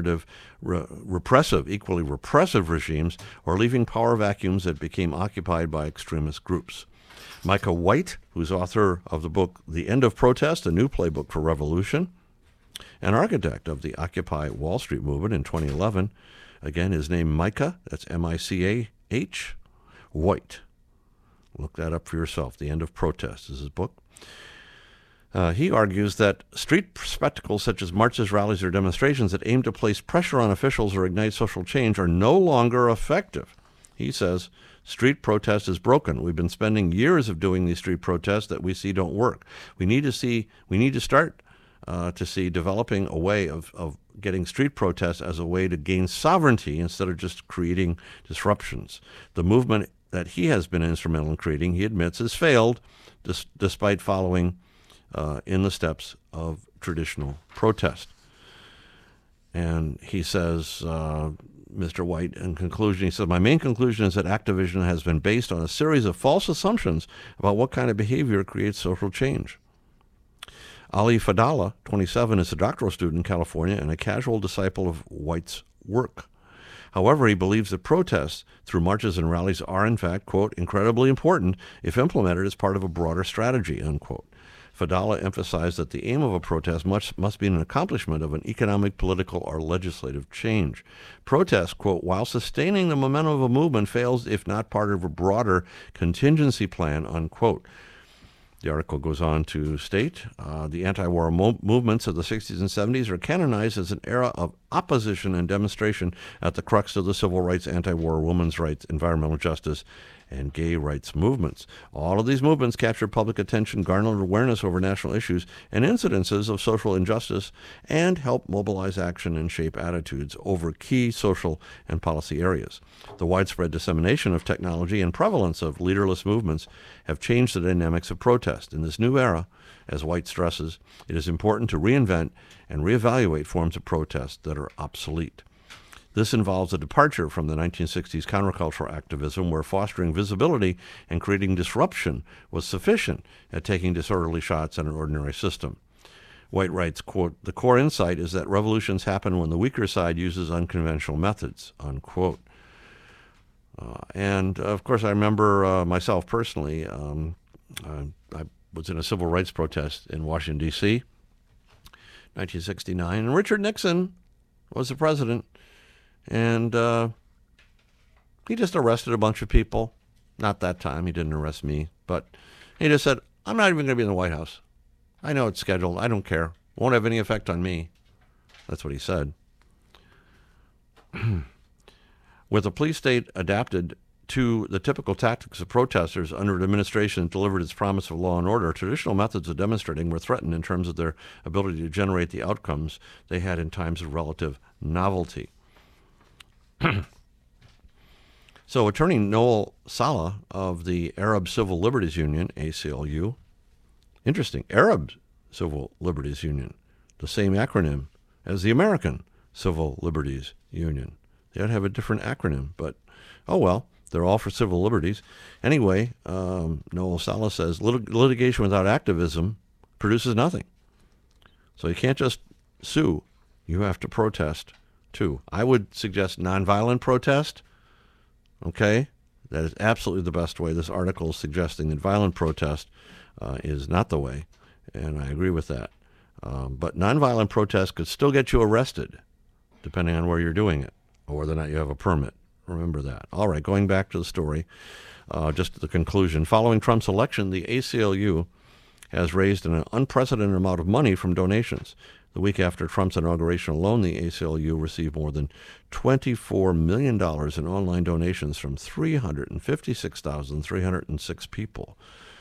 repressive regimes, or leaving power vacuums that became occupied by extremist groups. Micah White, who's author of the book The End of Protest, A New Playbook for Revolution, and architect of the Occupy Wall Street movement in 2011, again, his name Micah, that's M-I-C-A-H, White. Look that up for yourself. The End of Protest is his book. He argues that street spectacles such as marches, rallies, or demonstrations that aim to place pressure on officials or ignite social change are no longer effective. He says, street protest is broken. We've been spending years of doing these street protests that we see don't work. We need to start to see developing a way of getting street protests as a way to gain sovereignty instead of just creating disruptions. The movement that he has been instrumental in creating, he admits, has failed despite following in the steps of traditional protest. And he says, Mr. White, in conclusion, he says, my main conclusion is that activism has been based on a series of false assumptions about what kind of behavior creates social change. Ali Fadala, 27, is a doctoral student in California and a casual disciple of White's work. However, he believes that protests through marches and rallies are, in fact, quote, incredibly important if implemented as part of a broader strategy, unquote. Fadala emphasized that the aim of a protest must be an accomplishment of an economic, political, or legislative change. Protest, quote, while sustaining the momentum of a movement, fails if not part of a broader contingency plan, unquote. The article goes on to state, the anti-war movements of the 60s and 70s are canonized as an era of opposition and demonstration at the crux of the civil rights, anti-war, women's rights, environmental justice, and gay rights movements. All of these movements captured public attention, garnered awareness over national issues and incidences of social injustice, and helped mobilize action and shape attitudes over key social and policy areas. The widespread dissemination of technology and prevalence of leaderless movements have changed the dynamics of protest. In this new era, as White stresses, it is important to reinvent and reevaluate forms of protest that are obsolete. This involves a departure from the 1960s countercultural activism where fostering visibility and creating disruption was sufficient at taking disorderly shots at an ordinary system. White writes, quote, the core insight is that revolutions happen when the weaker side uses unconventional methods, unquote. And, of course, I remember myself personally, I was in a civil rights protest in Washington, D.C., 1969, and Richard Nixon was the president. And he just arrested a bunch of people. Not that time. He didn't arrest me. But he just said, I'm not even going to be in the White House. I know it's scheduled. I don't care. Won't have any effect on me. That's what he said. With the police state adapted to the typical tactics of protesters under an administration that delivered its promise of law and order, traditional methods of demonstrating were threatened in terms of their ability to generate the outcomes they had in times of relative novelty. So Attorney Noel Salah of the Arab Civil Liberties Union, ACLU, interesting, Arab Civil Liberties Union, the same acronym as the American Civil Liberties Union. They don't have a different acronym, but oh well, they're all for civil liberties. Anyway, Noel Salah says litigation without activism produces nothing. So you can't just sue, you have to protest too. I would suggest nonviolent protest. Okay, that is absolutely the best way. This article is suggesting that violent protest is not the way, and I agree with that. But nonviolent protest could still get you arrested, depending on where you're doing it, or whether or not you have a permit. Remember that. All right, going back to the story, just to the conclusion. Following Trump's election, the ACLU has raised an unprecedented amount of money from donations. The week after Trump's inauguration alone, the ACLU received more than $24 million in online donations from 356,306 people.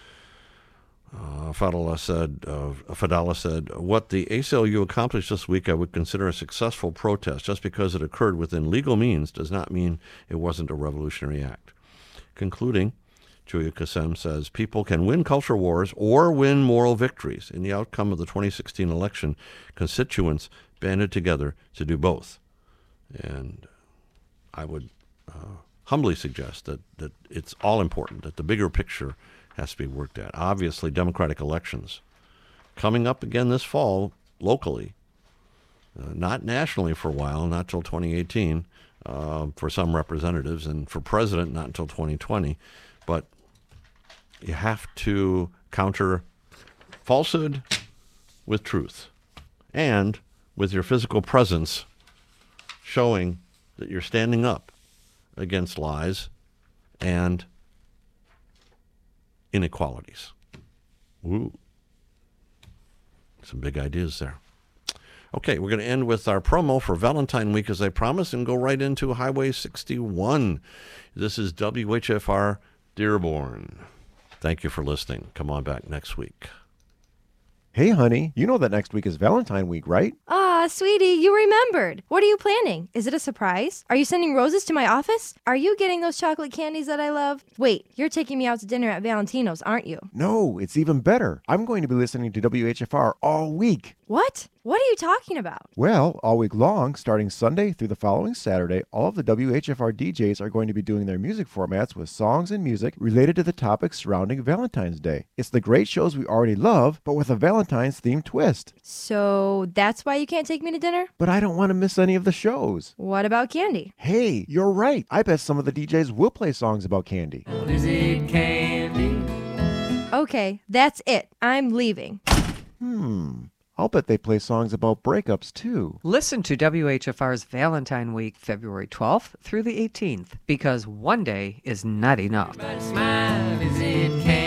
Fadala said, what the ACLU accomplished this week I would consider a successful protest. Just because it occurred within legal means does not mean it wasn't a revolutionary act. Concluding, Julia Kassem says, people can win culture wars or win moral victories. In the outcome of the 2016 election, constituents banded together to do both. And I would humbly suggest that it's all important, that the bigger picture has to be worked at. Obviously, Democratic elections coming up again this fall locally, not nationally for a while, not till 2018 for some representatives, and for president not until 2020. But you have to counter falsehood with truth and with your physical presence showing that you're standing up against lies and inequalities. Ooh. Some big ideas there. Okay, we're going to end with our promo for Valentine Week, as I promised, and go right into Highway 61. This is WHFR Dearborn. Thank you for listening. Come on back next week. Hey, honey, you know that next week is Valentine Week, right? Ah, sweetie, you remembered. What are you planning? Is it a surprise? Are you sending roses to my office? Are you getting those chocolate candies that I love? Wait, you're taking me out to dinner at Valentino's, aren't you? No, it's even better. I'm going to be listening to WHFR all week. What? What are you talking about? Well, all week long, starting Sunday through the following Saturday, all of the WHFR DJs are going to be doing their music formats with songs and music related to the topics surrounding Valentine's Day. It's the great shows we already love, but with a Valentine's-themed twist. So that's why you can't take me to dinner? But I don't want to miss any of the shows. What about candy? Hey, you're right. I bet some of the DJs will play songs about candy. Is it candy? Okay, that's it. I'm leaving. I'll bet they play songs about breakups, too. Listen to WHFR's Valentine Week, February 12th through the 18th, because one day is not enough. Smile, is it candy?